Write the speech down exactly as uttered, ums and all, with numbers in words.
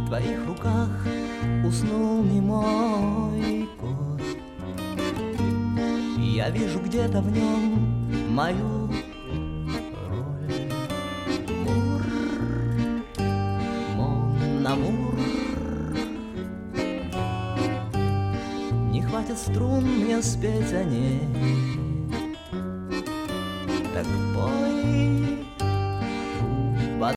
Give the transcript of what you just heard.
В твоих руках уснул немой кот. Я вижу где-то в нем мою роль. Мур, мон амур. Не хватит струн мне спеть о ней. Так пой,